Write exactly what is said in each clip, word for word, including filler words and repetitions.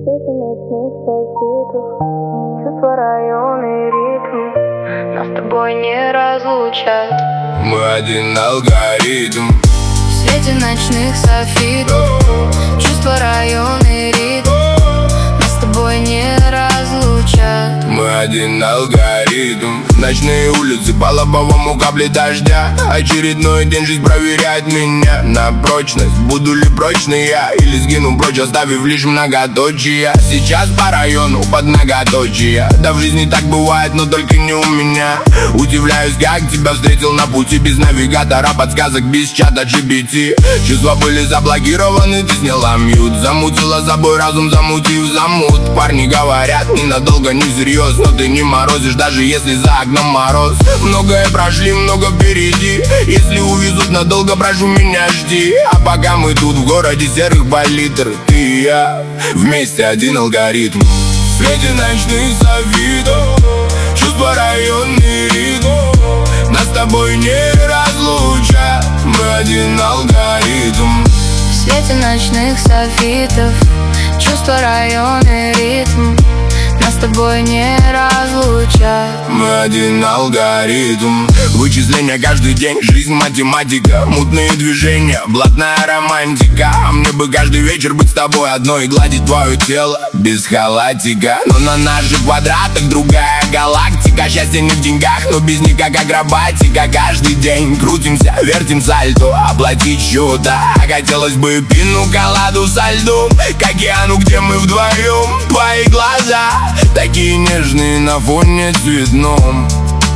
свете ночных софитов, чувства, районы, ритм нас с тобой не разлучат. Мы один алгоритм. В свете ночных софитов, чувства, районы, ритм нас с тобой не разлучат. Мы один алгоритм. Ночные улицы по лобовому капли дождя. Очередной день жизнь проверяет меня на прочность. Буду ли прочный я или сгину прочь, оставив лишь многоточие. Сейчас по району под многоточие. Да в жизни так бывает, но только не у меня. Удивляюсь, как тебя встретил на пути. Без навигатора, подсказок, без чата джи пи ти. Чувства были заблокированы, ты сняла мьют. Замутила собой разум, замутив замут. Парни говорят, ненадолго, не всерьез, но ты не морозишь, даже если за окном мороз. Многое прошли, много впереди. Если увезут надолго, прошу меня жди. А пока мы тут в городе серых палитр, ты и я вместе один алгоритм. В свете ночных софитов, чувства, районный ритм нас с тобой не разлучат. Мы один алгоритм. В свете ночных софитов, чувства, районы, ритм нас с тобой не разлучат. Мы один алгоритм. Вычисления каждый день, жизнь математика. Мутные движения, блатная романтика. А мне бы каждый вечер быть с тобой одной и гладить твое тело без халатика. Но на наших квадратах другая галактика. Счастье не в деньгах, но без них как акробатика. Каждый день крутимся, вертим сальто, оплатить счета. Хотелось бы пину коладу со льдом, к океану, где мы вдвоем. Твои глаза такие нежные на фоне цветном.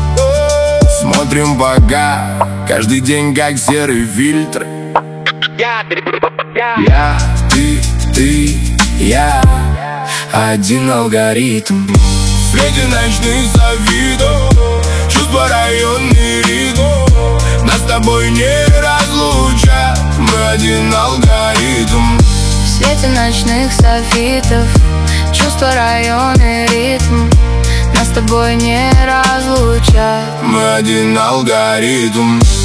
Смотрим пока, каждый день как серый фильтр. Я, ты, ты, я один алгоритм. В свете ночных софитов, чувства, районный ритм нас с тобой не разлучат. Мы один алгоритм. В свете ночных софитов, чувства, районы, ритм нас с тобой не разлучат. Мы один алгоритм.